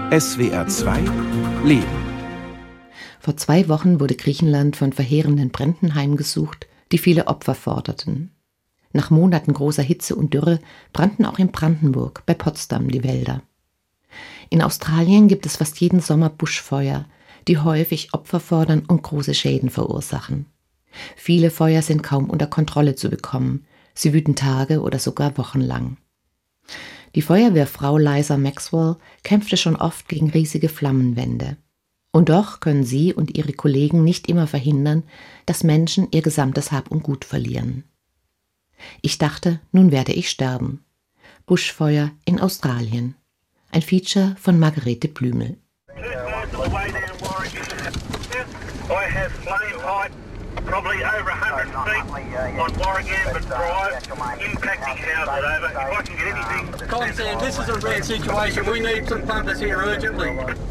SWR 2 Leben. Vor 2 Wochen wurde Griechenland von verheerenden Bränden heimgesucht, die viele Opfer forderten. Nach Monaten großer Hitze und Dürre brannten auch in Brandenburg bei Potsdam die Wälder. In Australien gibt es fast jeden Sommer Buschfeuer, die häufig Opfer fordern und große Schäden verursachen. Viele Feuer sind kaum unter Kontrolle zu bekommen. Sie wüten Tage oder sogar Wochen lang. Die Feuerwehrfrau Liza Maxwell kämpfte schon oft gegen riesige Flammenwände. Und doch können sie und ihre Kollegen nicht immer verhindern, dass Menschen ihr gesamtes Hab und Gut verlieren. Ich dachte, nun werde ich sterben. Buschfeuer in Australien. Ein Feature von Margarete Blümel. Probably over 100 feet on Warragamba Drive, impacting houses over. If I can get anything... Constance, this is a rare situation. We need some pumpers here urgently.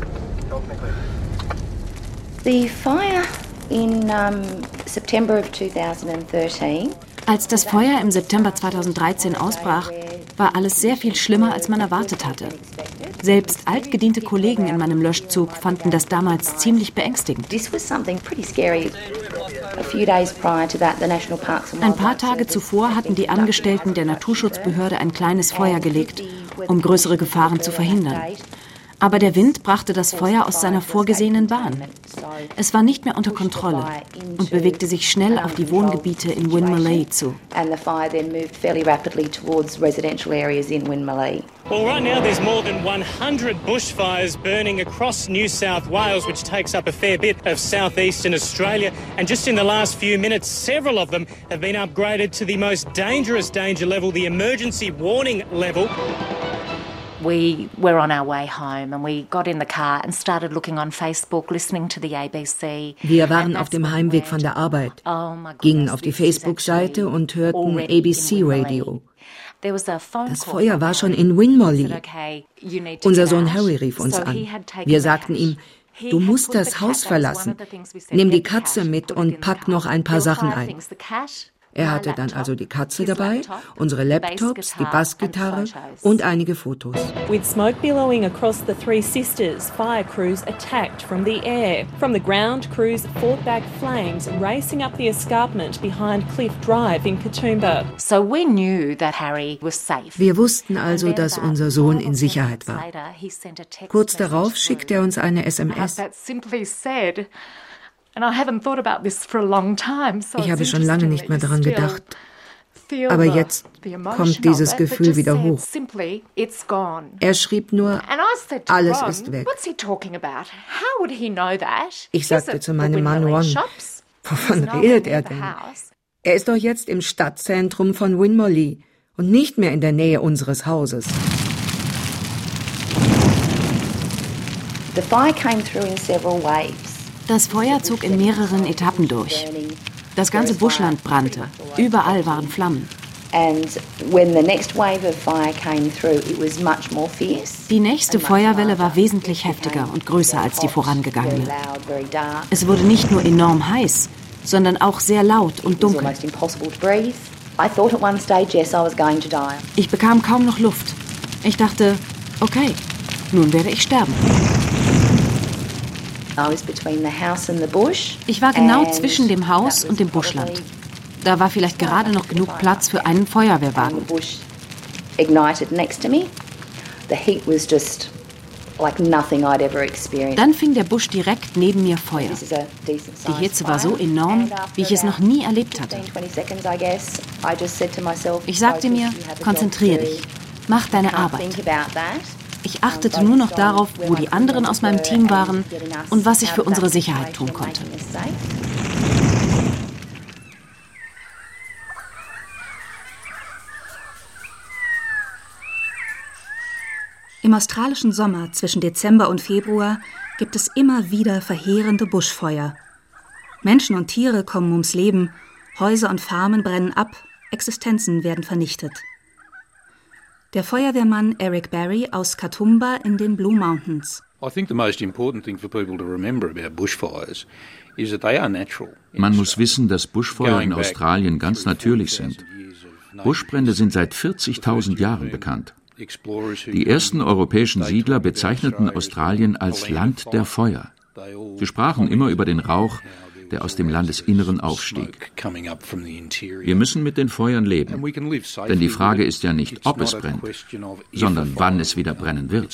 The fire in September of 2013. Als das Feuer im September 2013 ausbrach, war alles sehr viel schlimmer, als man erwartet hatte. Selbst altgediente Kollegen in meinem Löschzug fanden das damals ziemlich beängstigend. Ein paar Tage zuvor hatten die Angestellten der Naturschutzbehörde ein kleines Feuer gelegt, um größere Gefahren zu verhindern. Aber der Wind brachte das Feuer aus seiner vorgesehenen Bahn. Es war nicht mehr unter Kontrolle und bewegte sich schnell auf die Wohngebiete in Winmalee zu. And the fire then moved fairly rapidly towards residential areas in Winmalee. Well, right now there's more than 100 bushfires burning across New South Wales, which takes up a fair bit of southeastern Australia. And just in the last few minutes, several of them have been upgraded to the most dangerous danger level, the emergency warning level. We were on our way home and we got in the car and started looking on Facebook, listening to the ABC. Wir waren auf dem Heimweg von der Arbeit, gingen auf die Facebook-Seite und hörten ABC Radio. Das Feuer war schon in Winmalee. Unser Sohn Harry rief uns an. Wir sagten ihm, du musst das Haus verlassen. Nimm die Katze mit und pack noch ein paar Sachen ein. Er hatte dann also die Katze dabei, unsere Laptops, die Bassgitarre und einige Fotos. With smoke billowing across the Three Sisters, fire crews attacked from the air. From the ground, crews fought back flames, racing up the escarpment behind Cliff Drive in Katoomba. So we knew that Harry was safe. Wir wussten also, dass unser Sohn in Sicherheit war. Kurz darauf schickte er uns eine SMS. Ich habe schon lange nicht mehr daran gedacht. Aber jetzt kommt dieses Gefühl wieder hoch. Er schrieb nur, alles ist weg. Ich sagte zu meinem Mann Ron, wovon redet er denn? Er ist doch jetzt im Stadtzentrum von Winmalee und nicht mehr in der Nähe unseres Hauses. The fire came through in several waves. Das Feuer zog in mehreren Etappen durch. Das ganze Buschland brannte. Überall waren Flammen. Die nächste Feuerwelle war wesentlich heftiger und größer als die vorangegangene. Es wurde nicht nur enorm heiß, sondern auch sehr laut und dunkel. Ich bekam kaum noch Luft. Ich dachte, okay, nun werde ich sterben. Ich war genau zwischen dem Haus und dem Buschland. Da war vielleicht gerade noch genug Platz für einen Feuerwehrwagen. Dann fing der Busch direkt neben mir Feuer. Die Hitze war so enorm, wie ich es noch nie erlebt hatte. Ich sagte mir, konzentriere dich, mach deine Arbeit. Ich achtete nur noch darauf, wo die anderen aus meinem Team waren und was ich für unsere Sicherheit tun konnte. Im australischen Sommer zwischen Dezember und Februar gibt es immer wieder verheerende Buschfeuer. Menschen und Tiere kommen ums Leben, Häuser und Farmen brennen ab, Existenzen werden vernichtet. Der Feuerwehrmann Eric Barry aus Katoomba in den Blue Mountains. Man muss wissen, dass Buschfeuer in Australien ganz natürlich sind. Buschbrände sind seit 40.000 Jahren bekannt. Die ersten europäischen Siedler bezeichneten Australien als Land der Feuer. Sie sprachen immer über den Rauch, der aus dem Landesinneren aufstieg. Wir müssen mit den Feuern leben, denn die Frage ist ja nicht, ob es brennt, sondern wann es wieder brennen wird.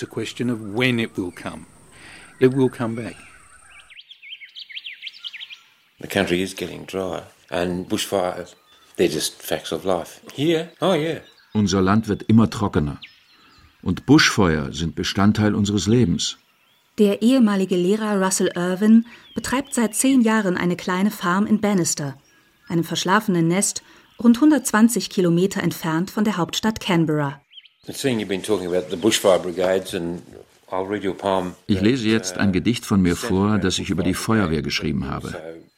The country is getting dry and bushfires, they're just facts of life. Here, oh yeah. Unser Land wird immer trockener und Buschfeuer sind Bestandteil unseres Lebens. Der ehemalige Lehrer Russell Irvin betreibt seit 10 Jahren eine kleine Farm in Bannister, einem verschlafenen Nest rund 120 Kilometer entfernt von der Hauptstadt Canberra. Ich lese jetzt ein Gedicht von mir vor, das ich über die Feuerwehr geschrieben habe.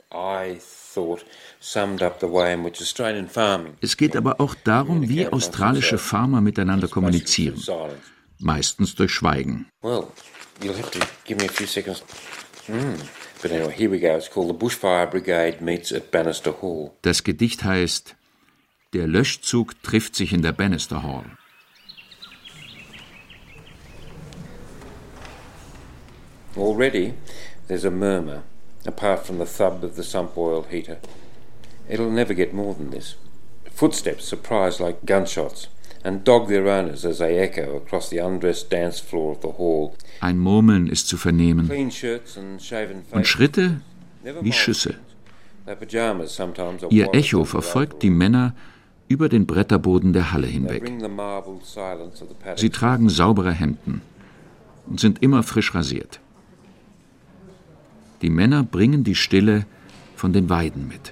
Es geht aber auch darum, wie australische Farmer miteinander kommunizieren. Meistens durch Schweigen. Das Gedicht heißt: Der Löschzug trifft sich in der Bannister Hall. Already there's a murmur, apart from the thud of the sump oil heater. It'll never get more than this. Footsteps surprise like gunshots and dog their owners as they echo across the undressed dance floor of the hall. Ein Murmeln ist zu vernehmen und Schritte wie Schüsse. Ihr Echo verfolgt die Männer über den Bretterboden der Halle hinweg. Sie tragen saubere Hemden und sind immer frisch rasiert. Die Männer bringen die Stille von den Weiden mit.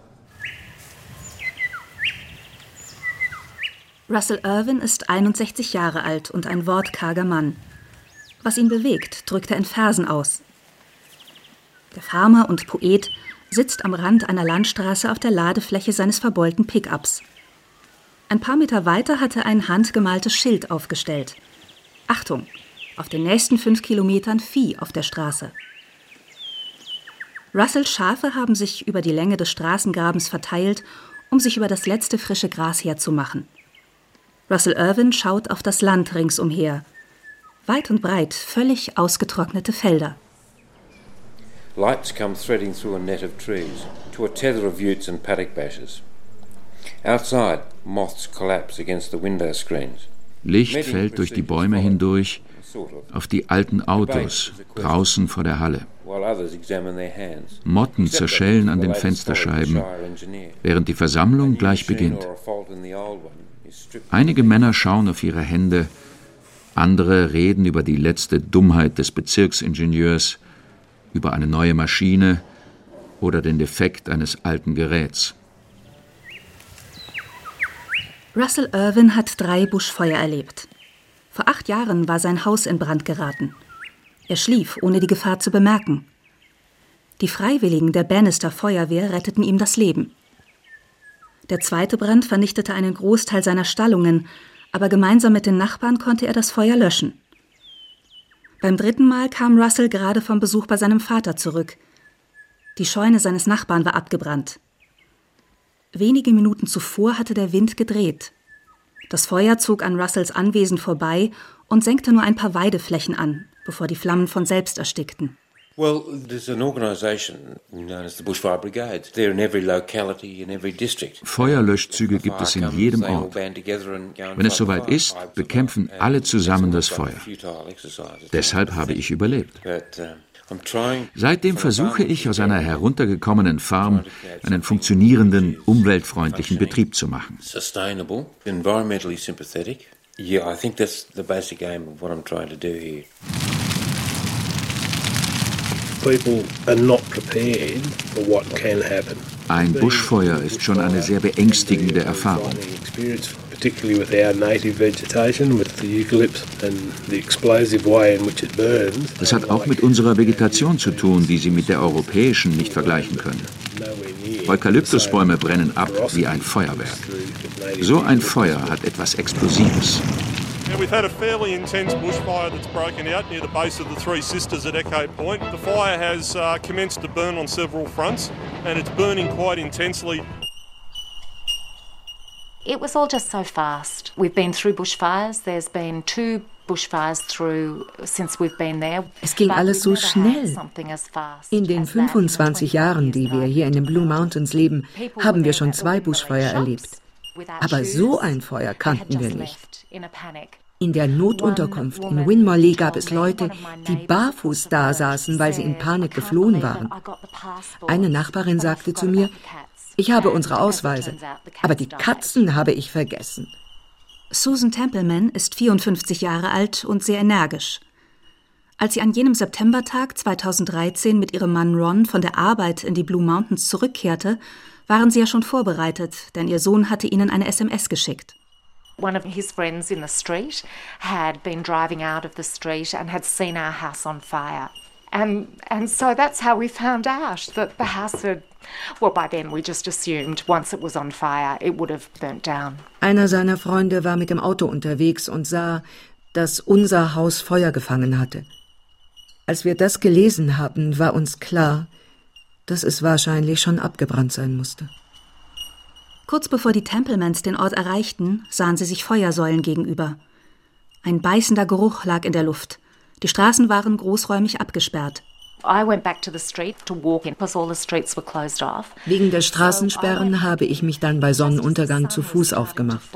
Russell Irvin ist 61 Jahre alt und ein wortkarger Mann. Was ihn bewegt, drückt er in Versen aus. Der Farmer und Poet sitzt am Rand einer Landstraße auf der Ladefläche seines verbeulten Pickups. Ein paar Meter weiter hat er ein handgemaltes Schild aufgestellt. Achtung, auf den nächsten 5 Kilometern Vieh auf der Straße. Russells Schafe haben sich über die Länge des Straßengrabens verteilt, um sich über das letzte frische Gras herzumachen. Russell Irvin schaut auf das Land ringsumher. Weit und breit völlig ausgetrocknete Felder. Lights come threading through a net of trees to a tether of utes and paddock bashers. Outside, moths collapse against the window screens. Licht fällt durch die Bäume hindurch auf die alten Autos draußen vor der Halle. Motten zerschellen an den Fensterscheiben, während die Versammlung gleich beginnt. Einige Männer schauen auf ihre Hände, andere reden über die letzte Dummheit des Bezirksingenieurs, über eine neue Maschine oder den Defekt eines alten Geräts. Russell Irvin hat 3 Buschfeuer erlebt. Vor 8 Jahren war sein Haus in Brand geraten. Er schlief, ohne die Gefahr zu bemerken. Die Freiwilligen der Bannister Feuerwehr retteten ihm das Leben. Der zweite Brand vernichtete einen Großteil seiner Stallungen, aber gemeinsam mit den Nachbarn konnte er das Feuer löschen. Beim 3. Mal kam Russell gerade vom Besuch bei seinem Vater zurück. Die Scheune seines Nachbarn war abgebrannt. Wenige Minuten zuvor hatte der Wind gedreht. Das Feuer zog an Russells Anwesen vorbei und senkte nur ein paar Weideflächen an, bevor die Flammen von selbst erstickten. Well, there's an organization known as the Bushfire Brigade. They're in every locality, in every district. Feuerlöschzüge gibt es in jedem Ort. Wenn es soweit ist, bekämpfen alle zusammen das Feuer. Deshalb habe ich überlebt. Seitdem versuche ich, aus einer heruntergekommenen Farm einen funktionierenden, umweltfreundlichen Betrieb zu machen. Sustainable, environmentally sympathetic. Yeah, I think that's the basic aim of what I'm trying to do here. People are not prepared for what can happen. Ein Buschfeuer ist schon eine sehr beängstigende Erfahrung. Particularly with our native vegetation, with the eucalypts and the explosive way in which it burns. Das hat auch mit unserer Vegetation zu tun, die Sie mit der europäischen nicht vergleichen können. Eukalyptusbäume brennen ab wie ein Feuerwerk. So ein Feuer hat etwas Explosives. Now, we've had a fairly intense bushfire that's broken out near the base of the Three Sisters at Echo Point. The fire has commenced to burn on several fronts, and it's burning quite intensely. It was all just so fast. We've been through bushfires. There's been 2 bushfires through since we've been there. Es ging alles so schnell. In den 25 Jahren, die wir hier in den Blue Mountains leben, haben wir schon 2 Buschfeuer erlebt. Aber so ein Feuer kannten wir nicht. In der Notunterkunft in Winmalee gab es Leute, die barfuß da saßen, weil sie in Panik geflohen waren. Eine Nachbarin sagte zu mir, ich habe unsere Ausweise, aber die Katzen habe ich vergessen. Susan Templeman ist 54 Jahre alt und sehr energisch. Als sie an jenem Septembertag 2013 mit ihrem Mann Ron von der Arbeit in die Blue Mountains zurückkehrte, waren sie ja schon vorbereitet, denn ihr Sohn hatte ihnen eine SMS geschickt. One of his friends in the street had been driving out of the street and had seen our house on fire. And so that's how we found out that the house had, well, by then we just assumed once it was on fire, it would have burnt down. Einer seiner Freunde war mit dem Auto unterwegs und sah, dass unser Haus Feuer gefangen hatte. Als wir das gelesen haben, war uns klar, dass es wahrscheinlich schon abgebrannt sein musste. Kurz bevor die Templemans den Ort erreichten, sahen sie sich Feuersäulen gegenüber. Ein beißender Geruch lag in der Luft. Die Straßen waren großräumig abgesperrt. Wegen der Straßensperren habe ich mich dann bei Sonnenuntergang zu Fuß aufgemacht.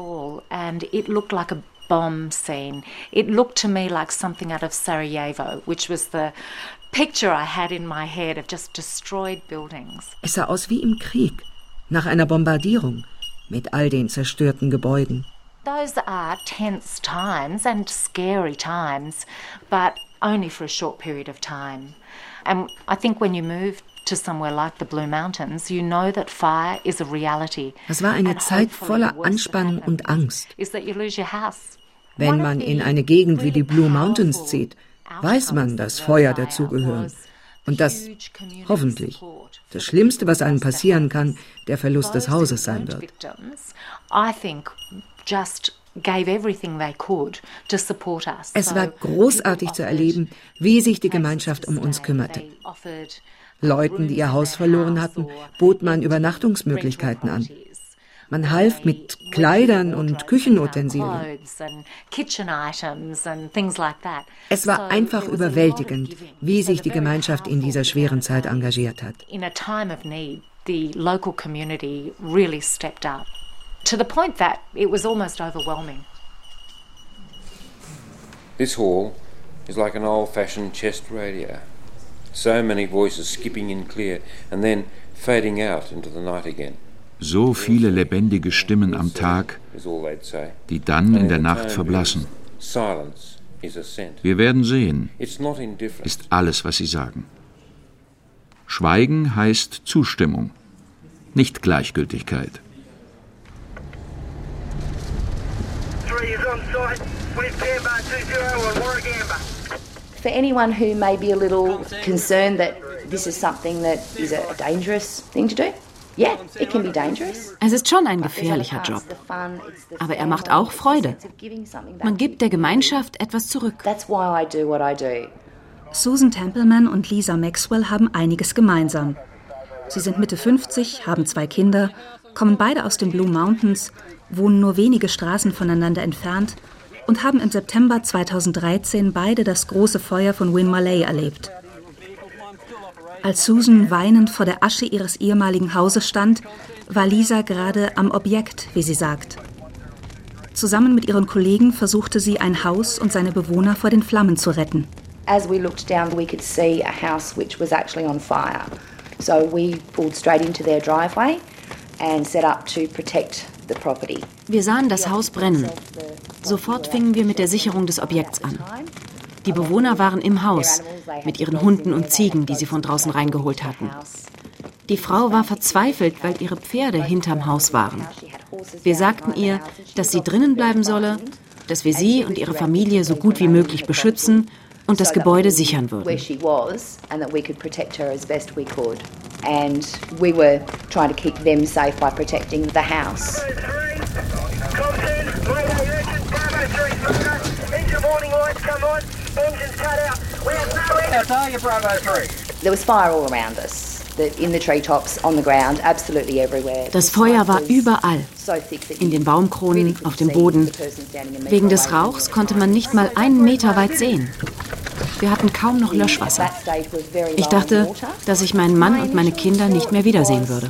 Bomb scene. It looked to me like something out of Sarajevo, which was the picture I had in my head of just destroyed buildings. Es sah aus wie im Krieg, nach einer Bombardierung, mit all den zerstörten Gebäuden. Those are tense times and scary times, but only for a short period of time. And I think when you move to somewhere like the Blue Mountains, you know that fire is a reality. Es war eine Zeit voller Anspannung und Angst. Wenn man in eine Gegend wie die Blue Mountains zieht, weiß man, dass Feuer dazugehören. Und dass, hoffentlich, das Schlimmste, was einem passieren kann, der Verlust des Hauses sein wird. Es war großartig zu erleben, wie sich die Gemeinschaft um uns kümmerte. Leuten, die ihr Haus verloren hatten, bot man Übernachtungsmöglichkeiten an. Man half mit Kleidern und Küchenutensilien. Es war einfach überwältigend, wie sich die Gemeinschaft in dieser schweren Zeit engagiert hat. The local community really stepped up to the point that it was almost overwhelming. This hall is like an old-fashioned chest radio. So many voices skipping in clear and then fading out into the night again. So viele lebendige Stimmen am Tag, die dann in der Nacht verblassen. Wir werden sehen, ist alles, was sie sagen. Schweigen heißt Zustimmung, nicht Gleichgültigkeit. For anyone who may be a little concerned that this is something that is a dangerous thing to do, yeah, it can be dangerous. Es ist schon ein gefährlicher Job, aber er macht auch Freude. Man gibt der Gemeinschaft etwas zurück. That's why I do what I do. Susan Templeman und Lisa Maxwell haben einiges gemeinsam. Sie sind Mitte 50, haben 2 Kinder, kommen beide aus den Blue Mountains, wohnen nur wenige Straßen voneinander entfernt und haben im September 2013 beide das große Feuer von Winmalee erlebt. Als Susan weinend vor der Asche ihres ehemaligen Hauses stand, war Lisa gerade am Objekt, wie sie sagt. Zusammen mit ihren Kollegen versuchte sie, ein Haus und seine Bewohner vor den Flammen zu retten. As we looked down, we could see a house which was actually on fire. So we pulled straight into their driveway and set up to protect the property. Wir sahen das Haus brennen. Sofort fingen wir mit der Sicherung des Objekts an. Die Bewohner waren im Haus, mit ihren Hunden und Ziegen, die sie von draußen reingeholt hatten. Die Frau war verzweifelt, weil ihre Pferde hinterm Haus waren. Wir sagten ihr, dass sie drinnen bleiben solle, dass wir sie und ihre Familie so gut wie möglich beschützen und das Gebäude sichern würden. And we were trying to keep them safe by protecting the house. There was fire all around us. Das Feuer war überall, in den Baumkronen, auf dem Boden. Wegen des Rauchs konnte man nicht mal 1 Meter weit sehen. Wir hatten kaum noch Löschwasser. Ich dachte, dass ich meinen Mann und meine Kinder nicht mehr wiedersehen würde.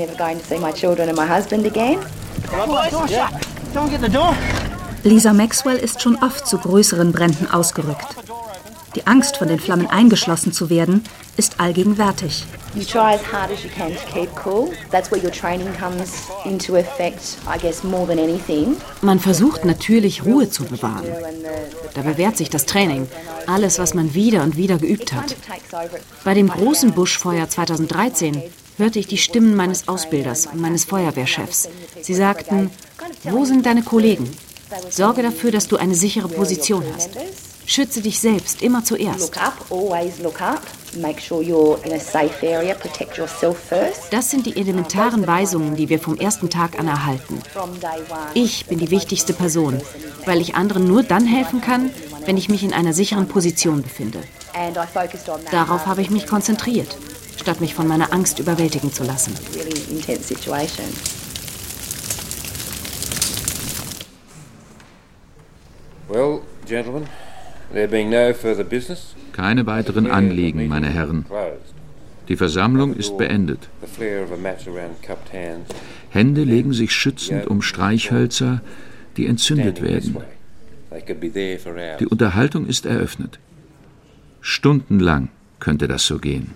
Lisa Maxwell ist schon oft zu größeren Bränden ausgerückt. Die Angst, von den Flammen eingeschlossen zu werden, ist allgegenwärtig. You try as hard as you can to keep cool. That's where your training comes into effect, I guess, more than anything. Man versucht natürlich, Ruhe zu bewahren. Da bewährt sich das Training, alles, was man wieder und wieder geübt hat. Bei dem großen Buschfeuer 2013 hörte ich die Stimmen meines Ausbilders und meines Feuerwehrchefs. Sie sagten, wo sind deine Kollegen? Sorge dafür, dass du eine sichere Position hast. Schütze dich selbst immer zuerst. Das sind die elementaren Weisungen, die wir vom ersten Tag an erhalten. Ich bin die wichtigste Person, weil ich anderen nur dann helfen kann, wenn ich mich in einer sicheren Position befinde. Darauf habe ich mich konzentriert, statt mich von meiner Angst überwältigen zu lassen. Well, gentlemen, there being no further business. Keine weiteren Anliegen, meine Herren. Die Versammlung ist beendet. Hände legen sich schützend um Streichhölzer, die entzündet werden. Die Unterhaltung ist eröffnet. Stundenlang könnte das so gehen.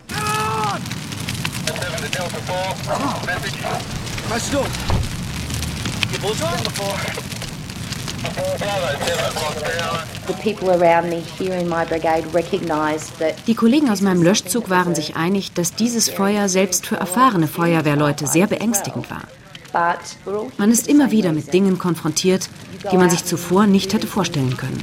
Die Kollegen aus meinem Löschzug waren sich einig, dass dieses Feuer selbst für erfahrene Feuerwehrleute sehr beängstigend war. Man ist immer wieder mit Dingen konfrontiert, die man sich zuvor nicht hätte vorstellen können.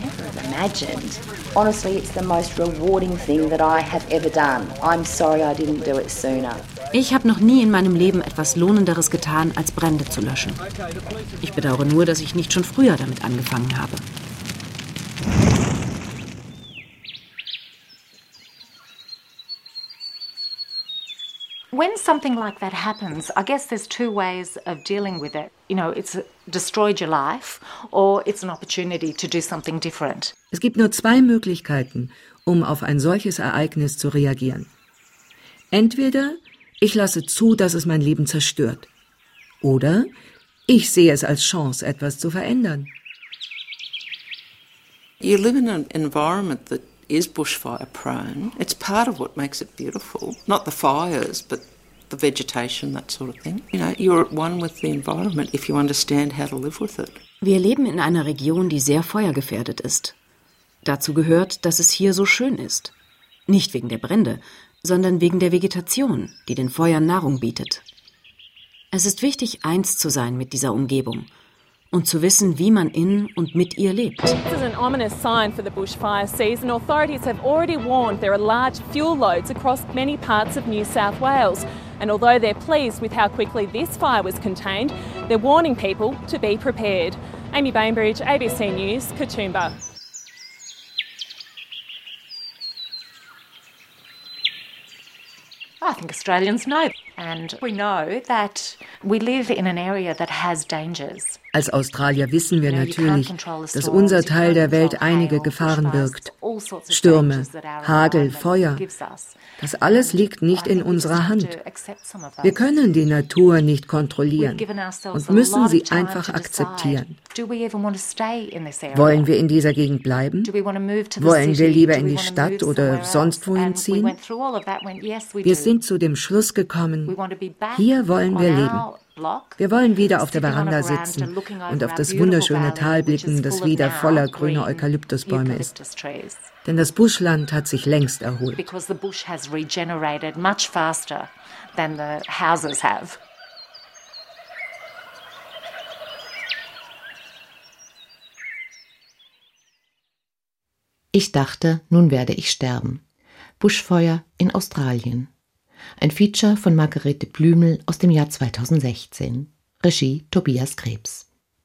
Ich habe noch nie in meinem Leben etwas Lohnenderes getan, als Brände zu löschen. Ich bedauere nur, dass ich nicht schon früher damit angefangen habe. When something like that happens, I guess there's 2 ways of dealing with it. You know, it's destroyed your life or it's an opportunity to do something different. Es gibt nur 2 Möglichkeiten, um auf ein solches Ereignis zu reagieren. Entweder ich lasse zu, dass es mein Leben zerstört. Oder ich sehe es als Chance, etwas zu verändern. You live in an environment that is bushfire prone. It's part of what makes it beautiful. Not the fires, but the vegetation, that sort of thing. You know, you're at one with the environment if you understand how to live with it. Wir leben in einer Region, die sehr feuergefährdet ist. Dazu gehört, dass es hier so schön ist. Nicht wegen der Brände, sondern wegen der Vegetation, die den Feuern Nahrung bietet. Es ist wichtig, eins zu sein mit dieser Umgebung und zu wissen, wie man in und mit ihr lebt. This is an ominous sign for the bushfire season. Authorities have already warned there are large fuel loads across many parts of New South Wales. And although they're pleased with how quickly this fire was contained, they're warning people to be prepared. Amy Bainbridge, ABC News, Katoomba. I think Australians know, and we know that we live in an area that has dangers. Als Australier wissen wir natürlich, dass unser Teil der Welt einige Gefahren birgt. Stürme, Hagel, Feuer. Das alles liegt nicht in unserer Hand. Wir können die Natur nicht kontrollieren und müssen sie einfach akzeptieren. Wollen wir in dieser Gegend bleiben? Wollen wir lieber in die Stadt oder sonst wohin ziehen? Wir sind zu dem Schluss gekommen, hier wollen wir leben. Wir wollen wieder auf der Veranda sitzen und auf das wunderschöne Tal blicken, das wieder voller grüner Eukalyptusbäume ist. Denn das Buschland hat sich längst erholt. Ich dachte, nun werde ich sterben. Buschfeuer in Australien. Ein Feature von Margarete Blümel aus dem Jahr 2016. Regie Tobias Krebs.